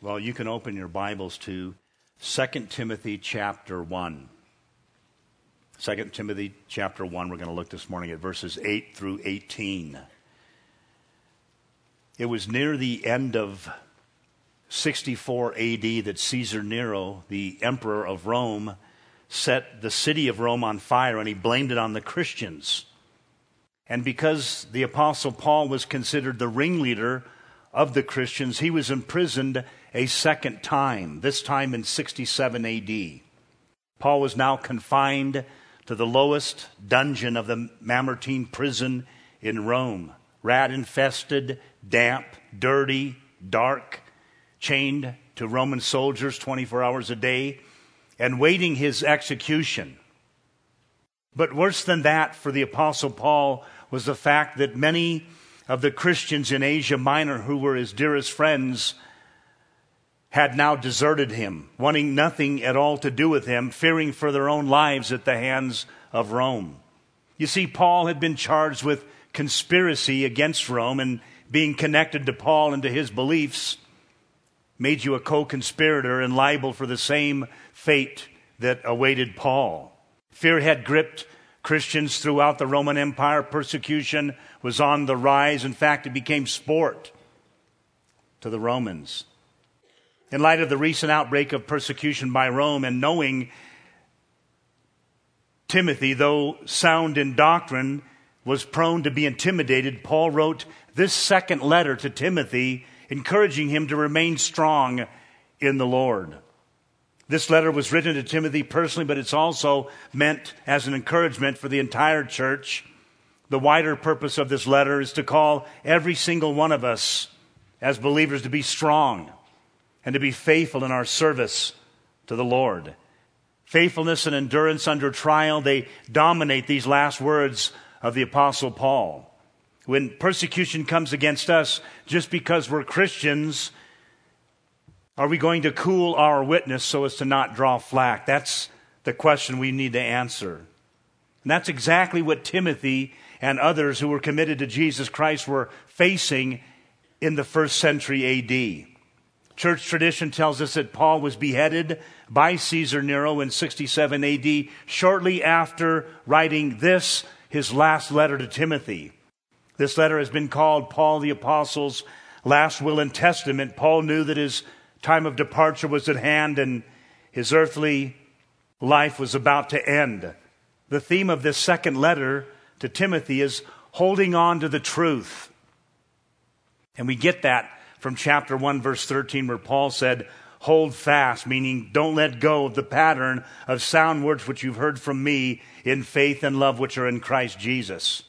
Well, you can open your Bibles to 2 Timothy chapter 1. 2 Timothy chapter 1, we're going to look this morning at verses 8 through 18. It was near the end of 64 AD that Caesar Nero, the emperor of Rome, set the city of Rome on fire, and he blamed it on the Christians. And because the Apostle Paul was considered the ringleader of the Christians, he was imprisoned a second time, this time in 67 AD. Paul was now confined to the lowest dungeon of the Mamertine prison in Rome, rat-infested, damp, dirty, dark, chained to Roman soldiers 24 hours a day, and waiting his execution. But worse than that for the Apostle Paul was the fact that many of the Christians in Asia Minor who were his dearest friends had now deserted him, wanting nothing at all to do with him, fearing for their own lives at the hands of Rome. You see, Paul had been charged with conspiracy against Rome, and being connected to Paul and to his beliefs made you a co-conspirator and liable for the same fate that awaited Paul. Fear had gripped Christians throughout the Roman Empire. Persecution was on the rise. In fact, it became sport to the Romans. In light of the recent outbreak of persecution by Rome, and knowing Timothy, though sound in doctrine, was prone to be intimidated, Paul wrote this second letter to Timothy, encouraging him to remain strong in the Lord. This letter was written to Timothy personally, but it's also meant as an encouragement for the entire church. The wider purpose of this letter is to call every single one of us as believers to be strong and to be faithful in our service to the Lord. Faithfulness and endurance under trial, they dominate these last words of the Apostle Paul. When persecution comes against us just because we're Christians, are we going to cool our witness so as to not draw flack? That's the question we need to answer. And that's exactly what Timothy and others who were committed to Jesus Christ were facing in the first century AD. Church tradition tells us that Paul was beheaded by Caesar Nero in 67 AD, shortly after writing this, his last letter to Timothy. This letter has been called Paul the Apostle's last will and testament. Paul knew that his time of departure was at hand and his earthly life was about to end. The theme of this second letter to Timothy is holding on to the truth. And we get that from chapter 1, verse 13, where Paul said, hold fast, meaning don't let go of the pattern of sound words which you've heard from me in faith and love which are in Christ Jesus.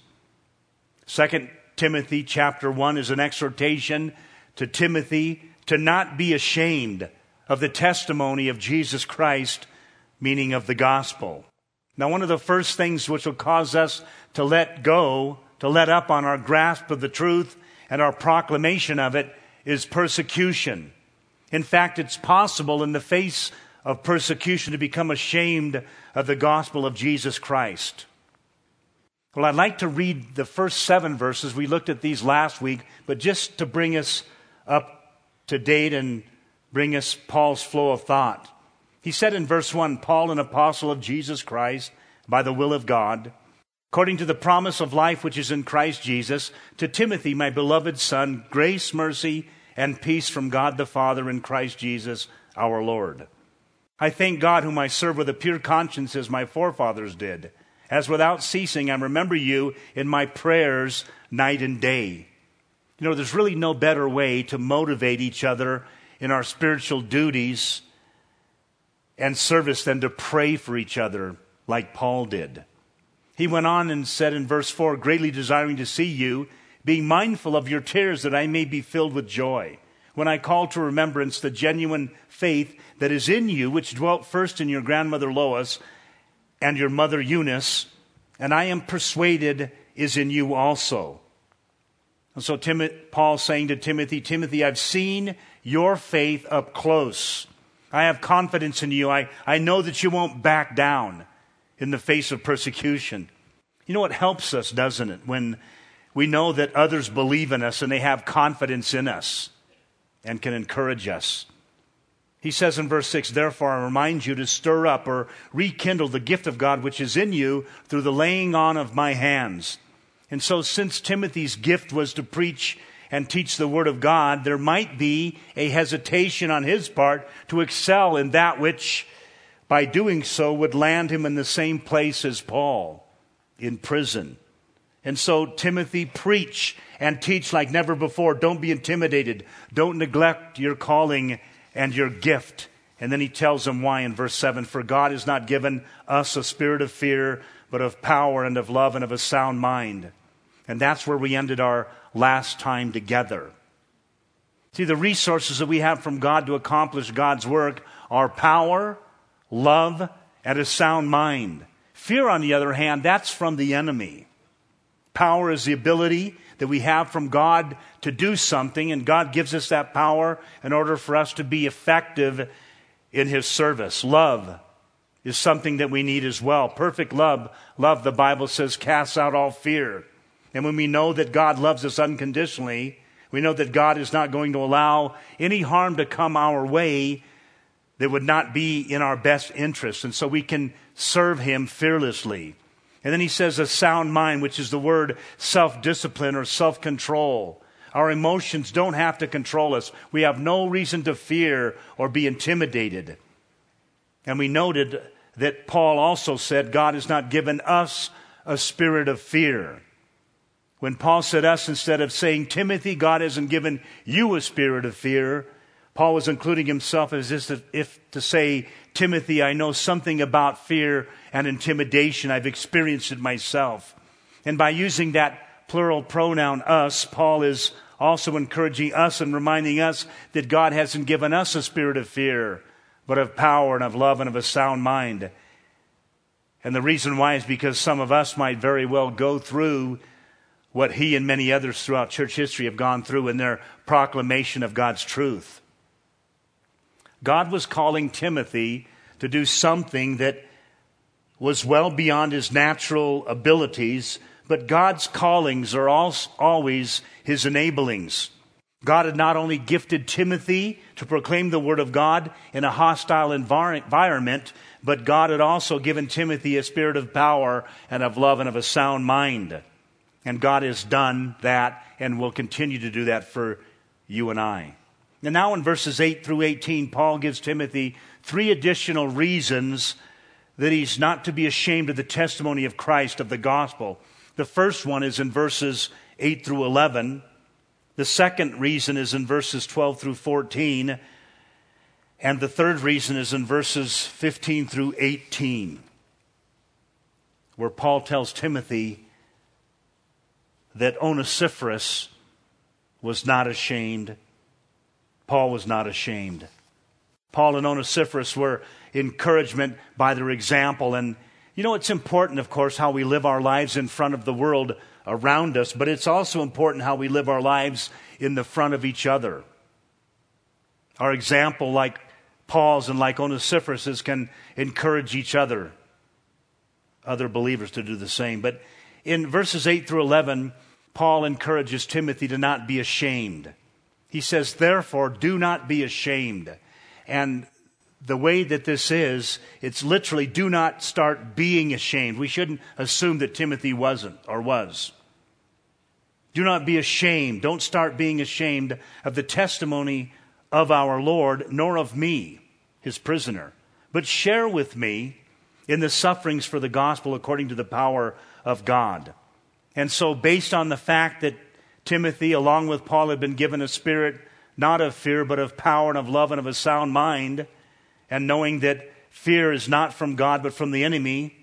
2 Timothy chapter 1 is an exhortation to Timothy to not be ashamed of the testimony of Jesus Christ, meaning of the gospel. Now, one of the first things which will cause us to let go, to let up on our grasp of the truth and our proclamation of it, is persecution. In fact, it's possible in the face of persecution to become ashamed of the gospel of Jesus Christ. Well, I'd like to read the first 7 verses. We looked at these last week, but just to bring us up to date and bring us Paul's flow of thought. He said in verse 1, Paul, an apostle of Jesus Christ, by the will of God, according to the promise of life which is in Christ Jesus, to Timothy, my beloved son, grace, mercy, and peace from God the Father in Christ Jesus our Lord. I thank God whom I serve with a pure conscience as my forefathers did, as without ceasing I remember you in my prayers night and day. You know, there's really no better way to motivate each other in our spiritual duties and service than to pray for each other like Paul did. He went on and said in verse 4, greatly desiring to see you, being mindful of your tears, that I may be filled with joy, when I call to remembrance the genuine faith that is in you, which dwelt first in your grandmother Lois and your mother Eunice, and I am persuaded is in you also. And so Paul saying to Timothy, Timothy, I've seen your faith up close. I have confidence in you. I know that you won't back down in the face of persecution. You know, it helps us, doesn't it, when we know that others believe in us and they have confidence in us and can encourage us. He says in verse 6, therefore I remind you to stir up or rekindle the gift of God which is in you through the laying on of my hands. And so since Timothy's gift was to preach and teach the word of God, there might be a hesitation on his part to excel in that which, by doing so, would land him in the same place as Paul, in prison. And so, Timothy, preach and teach like never before. Don't be intimidated. Don't neglect your calling and your gift. And then he tells them why in verse 7, for God has not given us a spirit of fear, but of power and of love and of a sound mind. And that's where we ended our last time together. See, the resources that we have from God to accomplish God's work are power, love, and a sound mind. Fear, on the other hand, that's from the enemy. Power is the ability that we have from God to do something, and God gives us that power in order for us to be effective in His service. Love is something that we need as well. Perfect love, the Bible says, casts out all fear. And when we know that God loves us unconditionally, we know that God is not going to allow any harm to come our way that would not be in our best interest. And so we can serve Him fearlessly. And then he says a sound mind, which is the word self-discipline or self-control. Our emotions don't have to control us. We have no reason to fear or be intimidated. And we noted that Paul also said God has not given us a spirit of fear. When Paul said us, instead of saying, Timothy, God hasn't given you a spirit of fear, Paul was including himself as if to say, Timothy, I know something about fear and intimidation. I've experienced it myself. And by using that plural pronoun, us, Paul is also encouraging us and reminding us that God hasn't given us a spirit of fear, but of power and of love and of a sound mind. And the reason why is because some of us might very well go through what he and many others throughout church history have gone through in their proclamation of God's truth. God was calling Timothy to do something that was well beyond his natural abilities, but God's callings are always his enablings. God had not only gifted Timothy to proclaim the word of God in a hostile environment, but God had also given Timothy a spirit of power and of love and of a sound mind. And God has done that and will continue to do that for you and I. And now in verses 8 through 18, Paul gives Timothy 3 additional reasons that he's not to be ashamed of the testimony of Christ, of the gospel. The first one is in verses 8 through 11. The second reason is in verses 12 through 14. And the third reason is in verses 15 through 18, where Paul tells Timothy that Onesiphorus was not ashamed. Paul was not ashamed. Paul and Onesiphorus were encouragement by their example. And you know, it's important, of course, how we live our lives in front of the world around us, but it's also important how we live our lives in the front of each other. Our example, like Paul's and like Onesiphorus's, can encourage each other believers to do the same. But in verses 8 through 11, Paul encourages Timothy to not be ashamed. He says, therefore, do not be ashamed. And the way that this is, it's literally do not start being ashamed. We shouldn't assume that Timothy wasn't or was. Do not be ashamed. Don't start being ashamed of the testimony of our Lord, nor of me, his prisoner. But share with me in the sufferings for the gospel according to the power of God. And so based on the fact that Timothy, along with Paul, had been given a spirit not of fear, but of power and of love and of a sound mind, and knowing that fear is not from God, but from the enemy,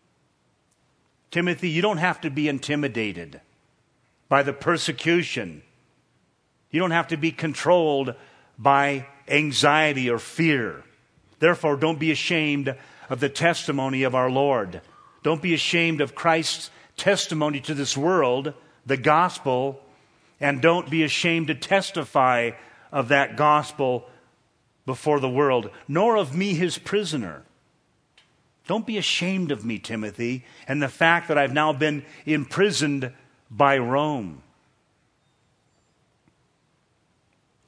Timothy, you don't have to be intimidated by the persecution. You don't have to be controlled by anxiety or fear. Therefore, don't be ashamed of the testimony of our Lord. Don't be ashamed of Christ's testimony to this world, the gospel, and don't be ashamed to testify of that gospel before the world, nor of me, his prisoner. Don't be ashamed of me, Timothy, and the fact that I've now been imprisoned by Rome.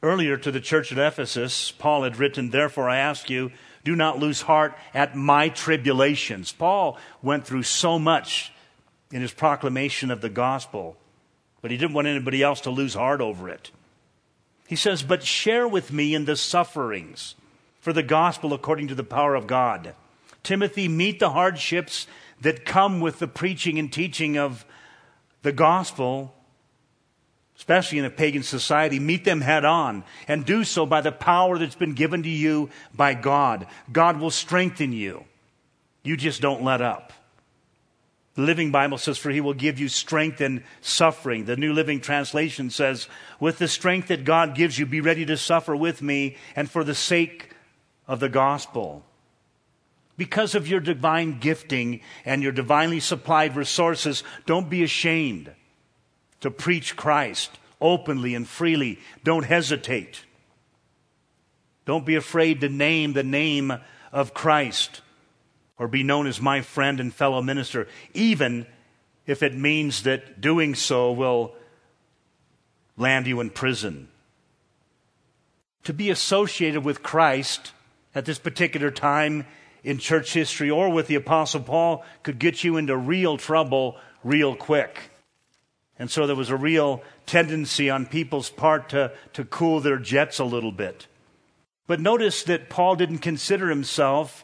Earlier to the church at Ephesus, Paul had written, "Therefore I ask you, do not lose heart at my tribulations." Paul went through so much in his proclamation of the gospel, but he didn't want anybody else to lose heart over it. He says, "But share with me in the sufferings for the gospel according to the power of God. Timothy, meet the hardships that come with the preaching and teaching of the gospel, especially in a pagan society. Meet them head on, and do so by the power that's been given to you by God. God will strengthen you. You just don't let up." The Living Bible says, "For he will give you strength in suffering." The New Living Translation says, "With the strength that God gives you, be ready to suffer with me and for the sake of the gospel." Because of your divine gifting and your divinely supplied resources, don't be ashamed to preach Christ openly and freely. Don't hesitate. Don't be afraid to name the name of Christ or be known as my friend and fellow minister, even if it means that doing so will land you in prison. To be associated with Christ at this particular time in church history or with the Apostle Paul could get you into real trouble real quick. And so there was a real tendency on people's part to cool their jets a little bit. But notice that Paul didn't consider himself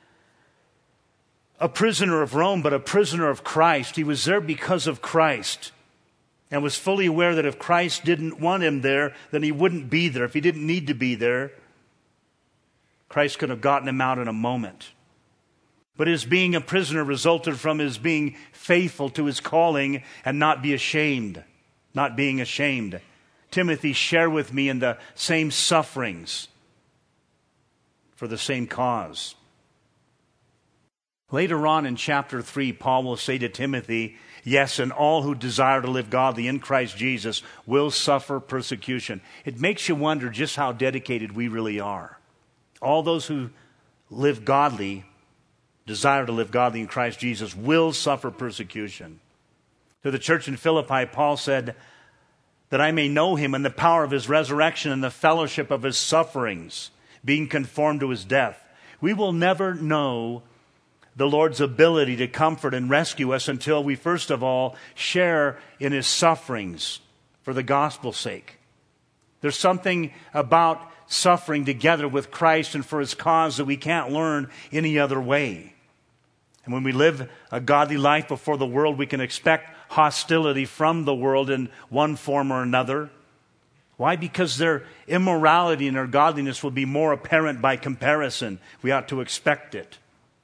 a prisoner of Rome, but a prisoner of Christ. He was there because of Christ and was fully aware that if Christ didn't want him there, then he wouldn't be there. If he didn't need to be there, Christ could have gotten him out in a moment. But his being a prisoner resulted from his being faithful to his calling and not being ashamed. Timothy, share with me in the same sufferings for the same cause. Later on in chapter 3, Paul will say to Timothy, "Yes, and all who desire to live godly in Christ Jesus will suffer persecution." It makes you wonder just how dedicated we really are. All those who live godly, desire to live godly in Christ Jesus, will suffer persecution. To the church in Philippi, Paul said, "That I may know him and the power of his resurrection and the fellowship of his sufferings, being conformed to his death." We will never know the Lord's ability to comfort and rescue us until we first of all share in his sufferings for the gospel's sake. There's something about suffering together with Christ and for his cause that we can't learn any other way. And when we live a godly life before the world, we can expect hostility from the world in one form or another. Why? Because their immorality and their godliness will be more apparent by comparison. We ought to expect it.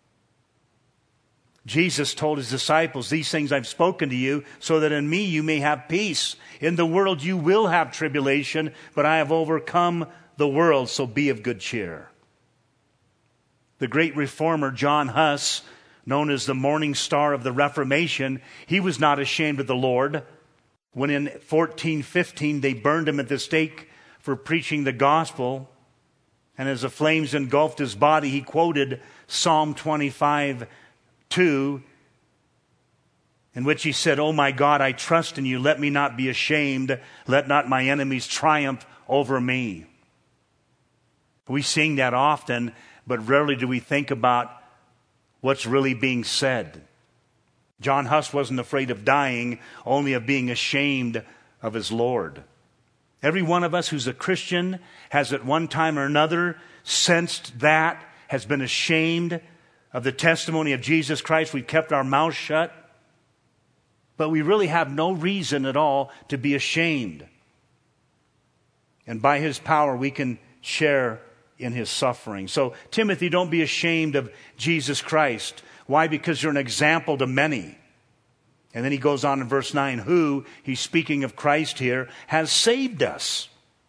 Jesus told his disciples, "These things I've spoken to you, so that in me you may have peace. In the world you will have tribulation, but I have overcome the world, so be of good cheer." The great reformer John Huss, known as the morning star of the Reformation, he was not ashamed of the Lord. When in 1415 they burned him at the stake for preaching the gospel, and as the flames engulfed his body, he quoted Psalm 25:2, in which he said, "Oh my God, I trust in you. Let me not be ashamed. Let not my enemies triumph over me." We sing that often, but rarely do we think about what's really being said. John Huss wasn't afraid of dying, only of being ashamed of his Lord. Every one of us who's a Christian has at one time or another sensed that, has been ashamed of the testimony of Jesus Christ. We've kept our mouths shut. But we really have no reason at all to be ashamed. And by his power, we can share in his suffering. So, Timothy, don't be ashamed of Jesus Christ. Why? Because you're an example to many. And then he goes on in verse 9, who, he's speaking of Christ here, has saved us.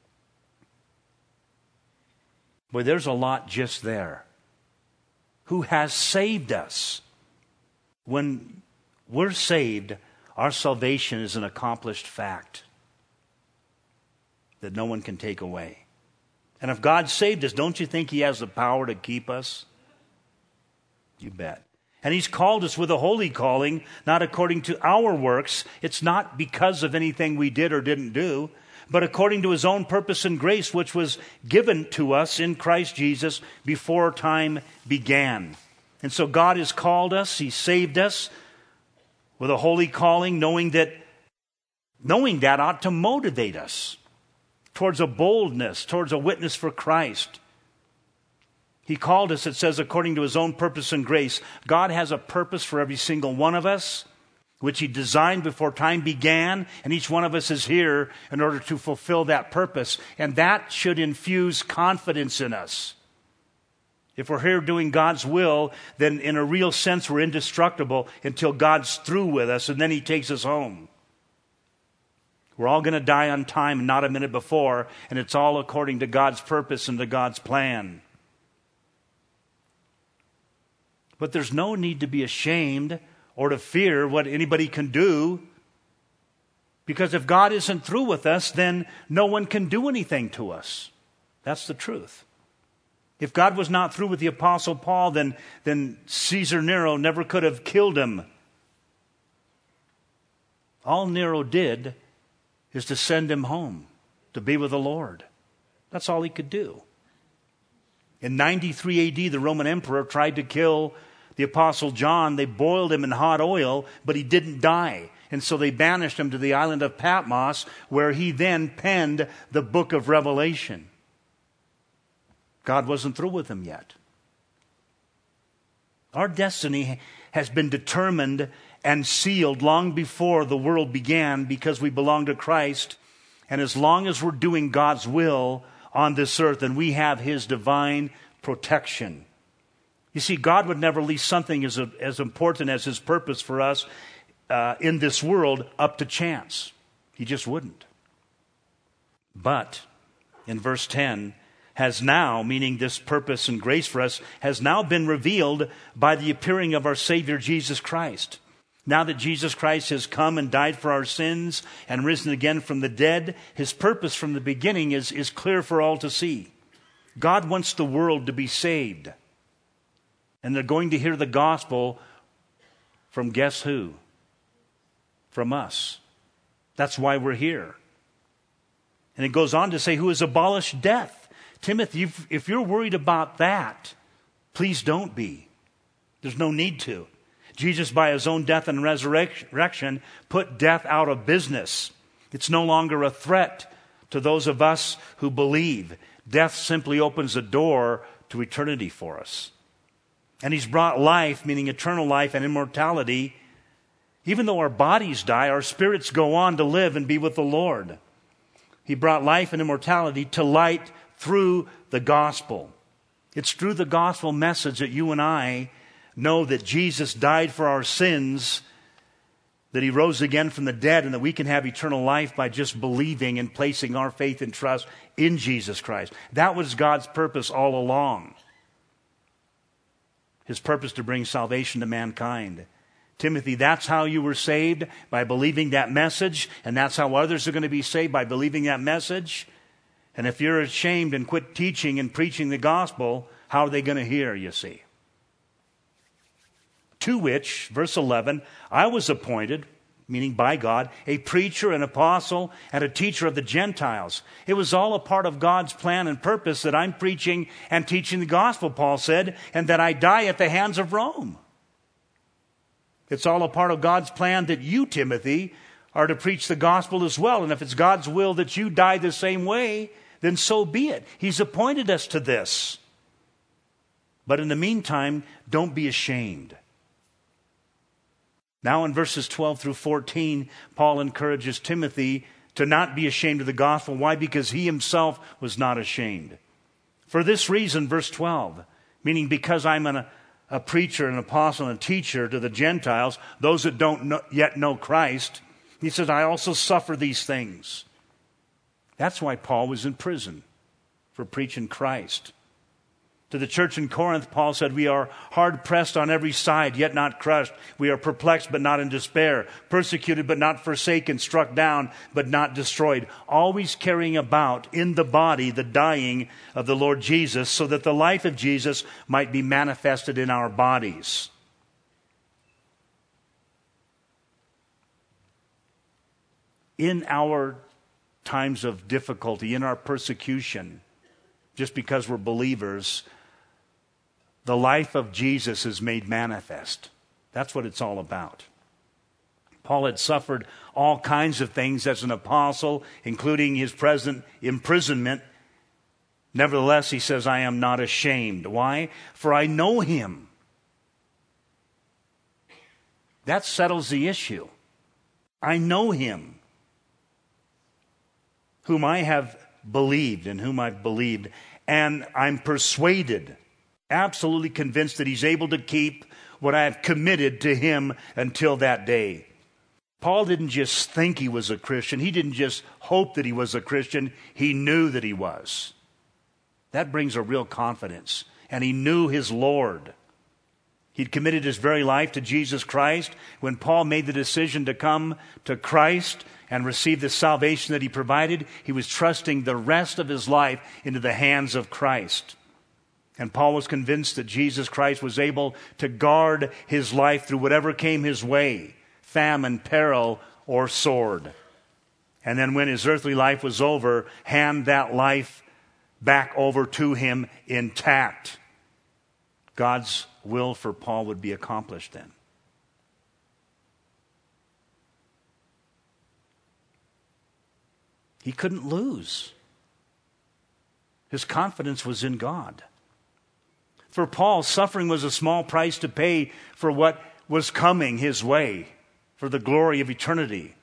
Boy, there's a lot just there. Who has saved us. When we're saved, our salvation is an accomplished fact that no one can take away. And if God saved us, don't you think he has the power to keep us? You bet. And he's called us with a holy calling, not according to our works. It's not because of anything we did or didn't do, but according to his own purpose and grace, which was given to us in Christ Jesus before time began. And so God has called us, he saved us with a holy calling, knowing that ought to motivate us towards a boldness, towards a witness for Christ. He called us, it says, according to his own purpose and grace. God has a purpose for every single one of us, which he designed before time began, and each one of us is here in order to fulfill that purpose. And that should infuse confidence in us. If we're here doing God's will, then in a real sense we're indestructible until God's through with us, and then he takes us home. We're all going to die on time, not a minute before, and it's all according to God's purpose and to God's plan. But there's no need to be ashamed or to fear what anybody can do, because if God isn't through with us, then no one can do anything to us. That's the truth. If God was not through with the Apostle Paul, then Caesar Nero never could have killed him. All Nero did is to send him home to be with the Lord. That's all he could do. In 93 AD, the Roman emperor tried to kill the Apostle John. They boiled him in hot oil, but he didn't die. And so they banished him to the island of Patmos, where he then penned the book of Revelation. God wasn't through with him yet. Our destiny has been determined and sealed long before the world began, because we belong to Christ. And as long as we're doing God's will on this earth, then we have his divine protection. You see, God would never leave something as important as his purpose for us in this world up to chance. He just wouldn't. But in verse 10, has now, meaning this purpose and grace for us, has now been revealed by the appearing of our Savior Jesus Christ. Now that Jesus Christ has come and died for our sins and risen again from the dead, his purpose from the beginning is clear for all to see. God wants the world to be saved. And they're going to hear the gospel from guess who? From us. That's why we're here. And it goes on to say, who has abolished death. Timothy, if you're worried about that, please don't be. There's no need to. Jesus, by his own death and resurrection, put death out of business. It's no longer a threat to those of us who believe. Death simply opens a door to eternity for us. And he's brought life, meaning eternal life and immortality. Even though our bodies die, our spirits go on to live and be with the Lord. He brought life and immortality to light through the gospel. It's through the gospel message that you and I know that Jesus died for our sins, that he rose again from the dead, and that we can have eternal life by just believing and placing our faith and trust in Jesus Christ. That was God's purpose all along. His purpose to bring salvation to mankind. Timothy, that's how you were saved, by believing that message, and that's how others are going to be saved, by believing that message. And if you're ashamed and quit teaching and preaching the gospel, how are they going to hear, you see? To which, verse 11, I was appointed, meaning by God, a preacher, an apostle, and a teacher of the Gentiles. It was all a part of God's plan and purpose that I'm preaching and teaching the gospel, Paul said, and that I die at the hands of Rome. It's all a part of God's plan that you, Timothy, are to preach the gospel as well. And if it's God's will that you die the same way, then so be it. He's appointed us to this. But in the meantime, don't be ashamed. Now in verses 12 through 14, Paul encourages Timothy to not be ashamed of the gospel. Why? Because he himself was not ashamed. For this reason, verse 12, meaning because I'm a preacher, an apostle, and a teacher to the Gentiles, those that don't yet know Christ, he says, I also suffer these things. That's why Paul was in prison, for preaching Christ. To the church in Corinth, Paul said, we are hard pressed on every side, yet not crushed. We are perplexed, but not in despair. Persecuted, but not forsaken. Struck down, but not destroyed. Always carrying about in the body the dying of the Lord Jesus, so that the life of Jesus might be manifested in our bodies. In our times of difficulty, in our persecution, just because we're believers, the life of Jesus is made manifest. That's what it's all about. Paul had suffered all kinds of things as an apostle, including his present imprisonment. Nevertheless, he says, I am not ashamed. Why? For I know him. That settles the issue. I know him, whom I have believed, in whom I've believed, and I'm persuaded, absolutely convinced that he's able to keep what I have committed to him until that day. Paul didn't just think he was a Christian. He didn't just hope that he was a Christian. He knew that he was. That brings a real confidence. And he knew his Lord. He'd committed his very life to Jesus Christ. When Paul made the decision to come to Christ and receive the salvation that he provided, he was trusting the rest of his life into the hands of Christ. And Paul was convinced that Jesus Christ was able to guard his life through whatever came his way, famine, peril, or sword. And then when his earthly life was over, hand that life back over to him intact. God's will for Paul would be accomplished then. He couldn't lose. His confidence was in God. For Paul, suffering was a small price to pay for what was coming his way, for the glory of eternity.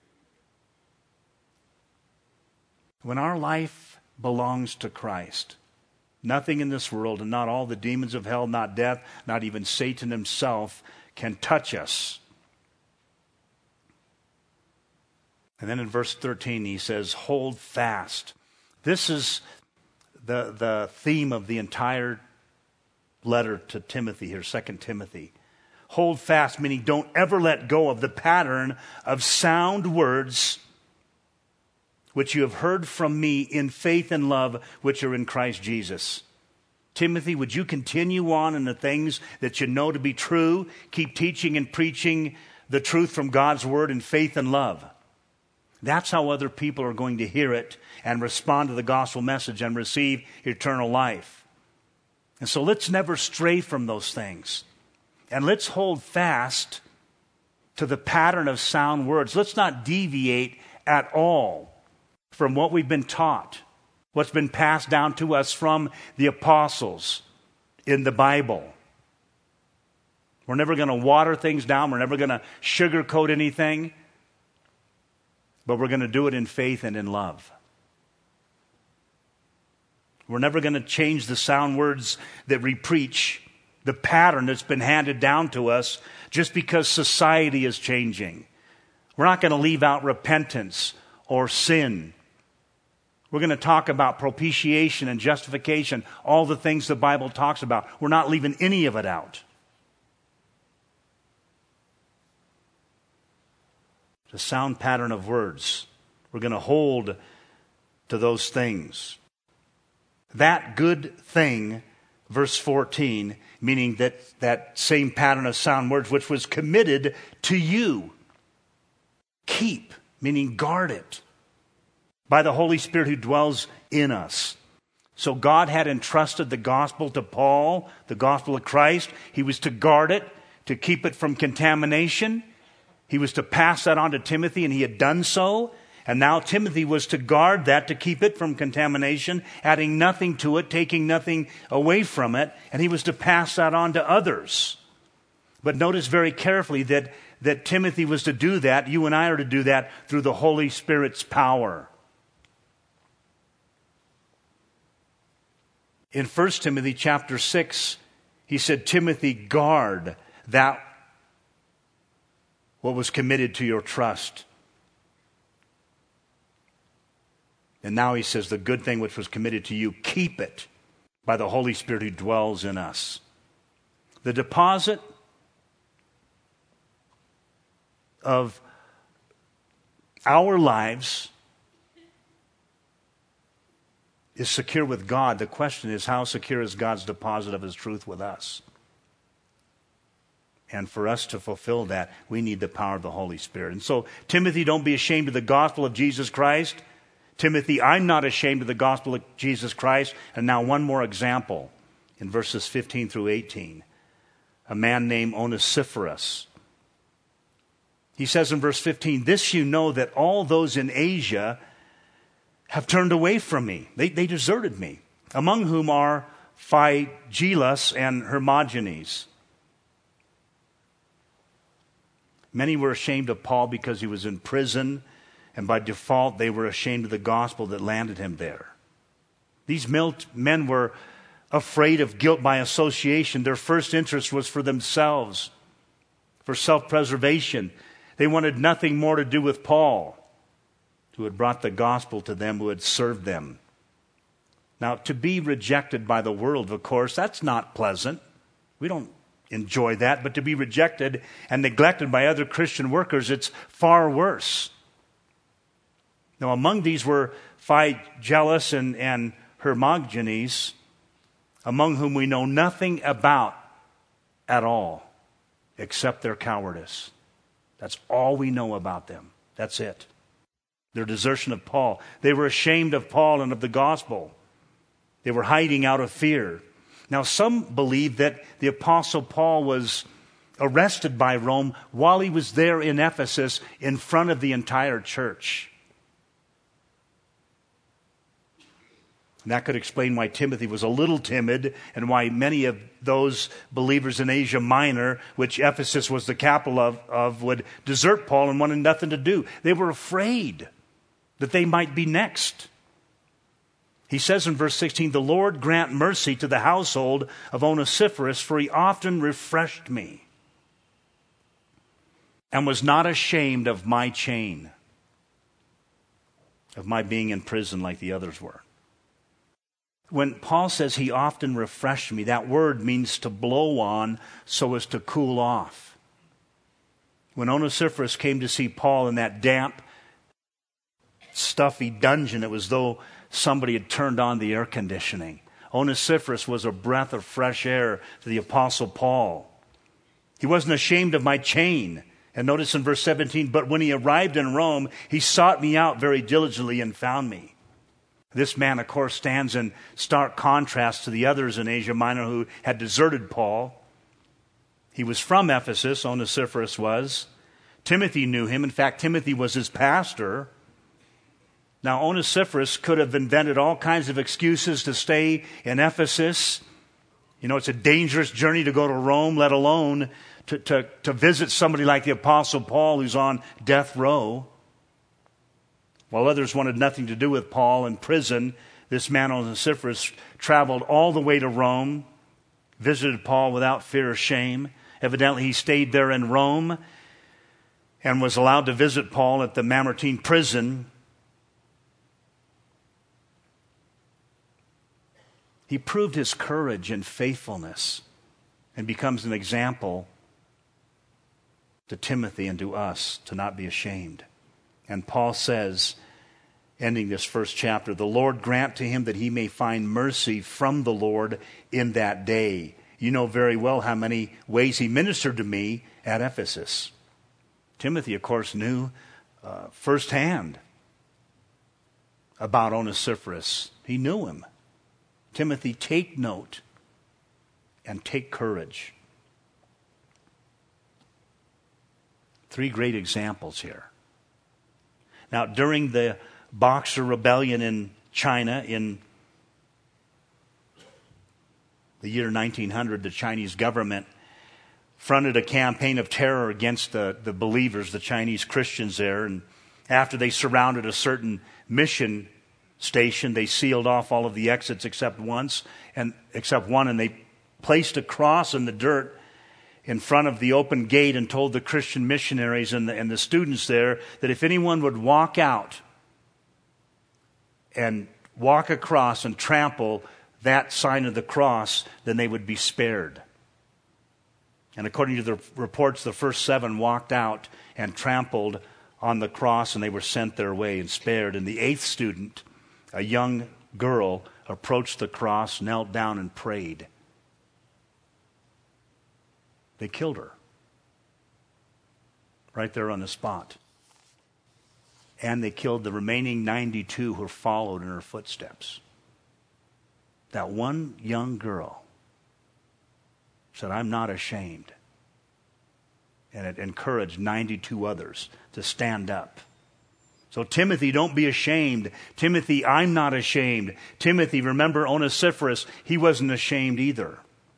When our life belongs to Christ, nothing in this world, and not all the demons of hell, not death, not even Satan himself, can touch us. And then in verse 13 he says, hold fast. This is the theme of the entire letter to Timothy here, 2 Timothy. Hold fast, meaning don't ever let go of the pattern of sound words which you have heard from me in faith and love which are in Christ Jesus. Timothy, would you continue on in the things that you know to be true? Keep teaching and preaching the truth from God's word in faith and love. That's how other people are going to hear it and respond to the gospel message and receive eternal life. And so let's never stray from those things. And let's hold fast to the pattern of sound words. Let's not deviate at all from what we've been taught, what's been passed down to us from the apostles in the Bible. We're never going to water things down. We're never going to sugarcoat anything. But we're going to do it in faith and in love. We're never going to change the sound words that we preach, the pattern that's been handed down to us, just because society is changing. We're not going to leave out repentance or sin. We're going to talk about propitiation and justification, all the things the Bible talks about. We're not leaving any of it out. The sound pattern of words. We're going to hold to those things. That good thing, verse 14, meaning that same pattern of sound words, which was committed to you. Keep, meaning guard it, by the Holy Spirit who dwells in us. So God had entrusted the gospel to Paul, the gospel of Christ. He was to guard it, to keep it from contamination. He was to pass that on to Timothy, and he had done so. And now Timothy was to guard that, to keep it from contamination, adding nothing to it, taking nothing away from it. And he was to pass that on to others. But notice very carefully that Timothy was to do that. You and I are to do that through the Holy Spirit's power. In 1 Timothy chapter 6, he said, Timothy, guard that what was committed to your trust. And now he says, the good thing which was committed to you, keep it by the Holy Spirit who dwells in us. The deposit of our lives is secure with God. The question is, how secure is God's deposit of his truth with us? And for us to fulfill that, we need the power of the Holy Spirit. And so, Timothy, don't be ashamed of the gospel of Jesus Christ. Timothy, I'm not ashamed of the gospel of Jesus Christ. And now one more example in verses 15 through 18. A man named Onesiphorus. He says in verse 15, this you know that all those in Asia have turned away from me. They deserted me, among whom are Phygelus and Hermogenes. Many were ashamed of Paul because he was in prison, and by default they were ashamed of the gospel that landed him there. These men were afraid of guilt by association. Their first interest was for themselves, for self-preservation. They wanted nothing more to do with Paul, who had brought the gospel to them, who had served them. Now, to be rejected by the world, of course, that's not pleasant. We don't enjoy that. But to be rejected and neglected by other Christian workers, it's far worse. Now, among these were Phygelus and Hermogenes, among whom we know nothing about at all, except their cowardice. That's all we know about them. That's it. Their desertion of Paul. They were ashamed of Paul and of the gospel. They were hiding out of fear. Now, some believe that the Apostle Paul was arrested by Rome while he was there in Ephesus in front of the entire church. And that could explain why Timothy was a little timid and why many of those believers in Asia Minor, which Ephesus was the capital of, would desert Paul and wanted nothing to do. They were afraid that they might be next. He says in verse 16, the Lord grant mercy to the household of Onesiphorus, for he often refreshed me and was not ashamed of my chain, of my being in prison like the others were. When Paul says he often refreshed me, that word means to blow on so as to cool off. When Onesiphorus came to see Paul in that damp, stuffy dungeon, it was as though somebody had turned on the air conditioning. Onesiphorus was a breath of fresh air to the Apostle Paul. He wasn't ashamed of my chain. And notice in verse 17, but when he arrived in Rome, he sought me out very diligently and found me. This man, of course, stands in stark contrast to the others in Asia Minor who had deserted Paul. He was from Ephesus, Onesiphorus was. Timothy knew him. In fact, Timothy was his pastor. Now, Onesiphorus could have invented all kinds of excuses to stay in Ephesus. You know, it's a dangerous journey to go to Rome, let alone to visit somebody like the Apostle Paul who's on death row. While others wanted nothing to do with Paul in prison, this man Onesiphorus traveled all the way to Rome, visited Paul without fear or shame. Evidently, he stayed there in Rome and was allowed to visit Paul at the Mamertine prison. He proved his courage and faithfulness and becomes an example to Timothy and to us to not be ashamed. And Paul says, ending this first chapter, the Lord grant to him that he may find mercy from the Lord in that day. You know very well how many ways he ministered to me at Ephesus. Timothy, of course, knew firsthand about Onesiphorus. He knew him. Timothy, take note and take courage. 3 great examples here. Now, during the Boxer Rebellion in China in the year 1900, the Chinese government fronted a campaign of terror against the believers, the Chinese Christians there. And after they surrounded a certain mission station, they sealed off all of the exits except one, and they placed a cross in the dirt in front of the open gate and told the Christian missionaries and the students there that if anyone would walk out and walk across and trample that sign of the cross, then they would be spared. And according to the reports, the first 7 walked out and trampled on the cross, and they were sent their way and spared. And the 8th student, a young girl, approached the cross, knelt down, and prayed. They killed her right there on the spot. and they killed the remaining 92 who followed in her footsteps. That one young girl said, "I'm not ashamed." And it encouraged 92 others to stand up. So Timothy, don't be ashamed. Timothy, I'm not ashamed. Timothy, remember Onesiphorus, he wasn't ashamed either.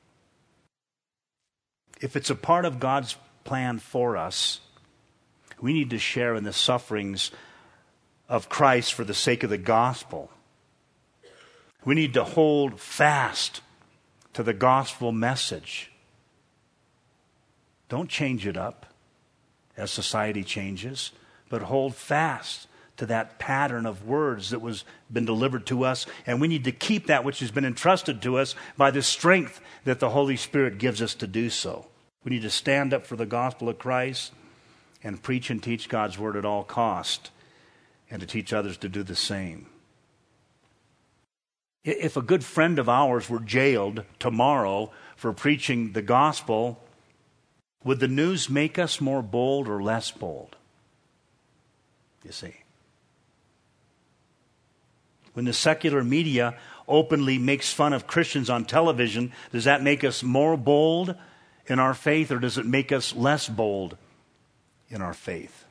If it's a part of God's plan for us, we need to share in the sufferings of Christ for the sake of the gospel. We need to hold fast to the gospel message. Don't change it up as society changes, but hold fast to that pattern of words that was been delivered to us, and we need to keep that which has been entrusted to us by the strength that the Holy Spirit gives us to do so. We need to stand up for the gospel of Christ and preach and teach God's word at all cost, and to teach others to do the same. If a good friend of ours were jailed tomorrow for preaching the gospel, would the news make us more bold or less bold? You see. When the secular media openly makes fun of Christians on television, does that make us more bold in our faith, or does it make us less bold in our faith?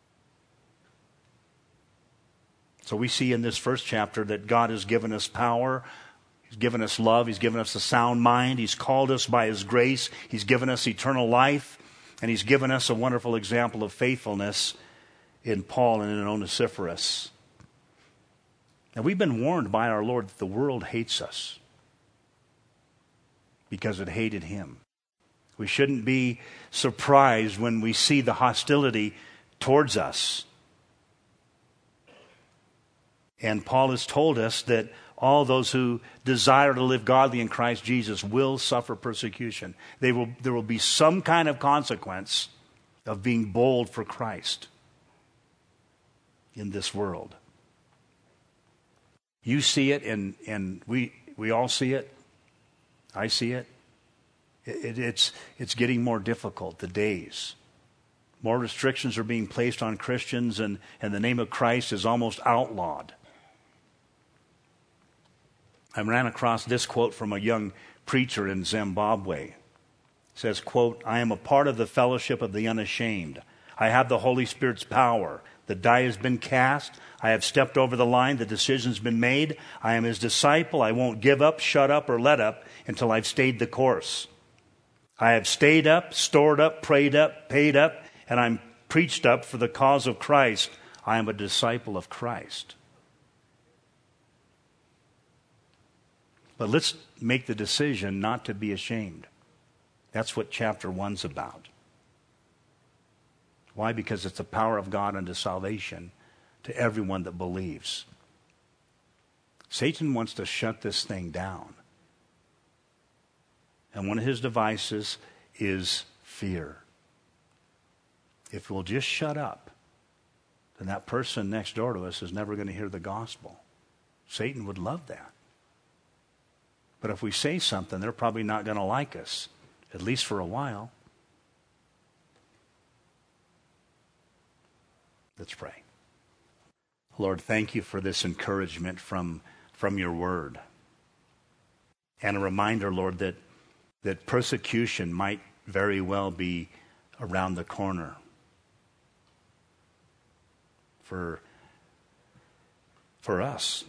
So we see in this first chapter that God has given us power. He's given us love. He's given us a sound mind. He's called us by His grace. He's given us eternal life. And He's given us a wonderful example of faithfulness in Paul and in Onesiphorus. Now, we've been warned by our Lord that the world hates us because it hated Him. We shouldn't be surprised when we see the hostility towards us. And Paul has told us that all those who desire to live godly in Christ Jesus will suffer persecution. There will be some kind of consequence of being bold for Christ in this world. You see it, and we all see it. I see it. It's getting more difficult, the days. More restrictions are being placed on Christians, and the name of Christ is almost outlawed. I ran across this quote from a young preacher in Zimbabwe. It says, quote, "I am a part of the fellowship of the unashamed. I have the Holy Spirit's power. The die has been cast. I have stepped over the line. The decision's been made. I am His disciple. I won't give up, shut up, or let up until I've stayed the course. I have stayed up, stored up, prayed up, paid up, and I'm preached up for the cause of Christ. I am a disciple of Christ." But let's make the decision not to be ashamed. That's what chapter 1's about. Why? Because it's the power of God unto salvation to everyone that believes. Satan wants to shut this thing down. And one of his devices is fear. If we'll just shut up, then that person next door to us is never going to hear the gospel. Satan would love that. But if we say something, they're probably not going to like us, at least for a while. Let's pray. Lord, thank you for this encouragement from your word. And a reminder, Lord, that persecution might very well be around the corner for us.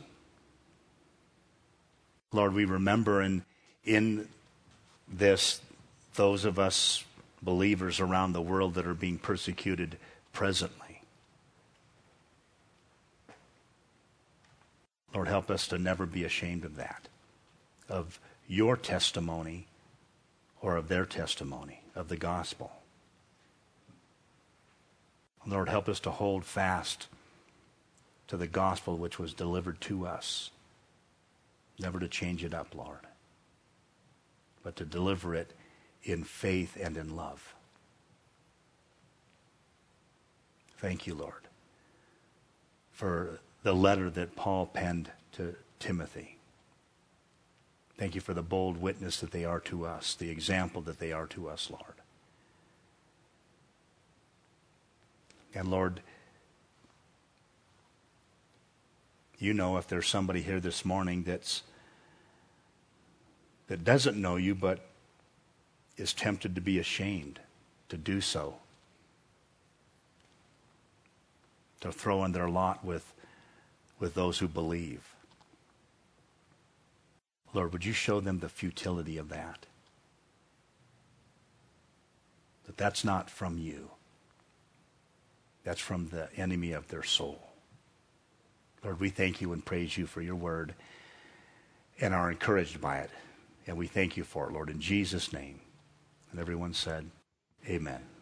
Lord, we remember in this, those of us believers around the world that are being persecuted presently. Lord, help us to never be ashamed of that, of your testimony or of their testimony, of the gospel. Lord, help us to hold fast to the gospel which was delivered to us. Never to change it up, Lord, but to deliver it in faith and in love. Thank you, Lord, for the letter that Paul penned to Timothy. Thank you for the bold witness that they are to us, the example that they are to us, Lord. And Lord, You know if there's somebody here this morning that doesn't know you but is tempted to be ashamed to do so, to throw in their lot with those who believe. Lord, would you show them the futility of that? That that's not from you. That's from the enemy of their soul. Lord, we thank you and praise you for your word and are encouraged by it. And we thank you for it, Lord, in Jesus' name. And everyone said, amen.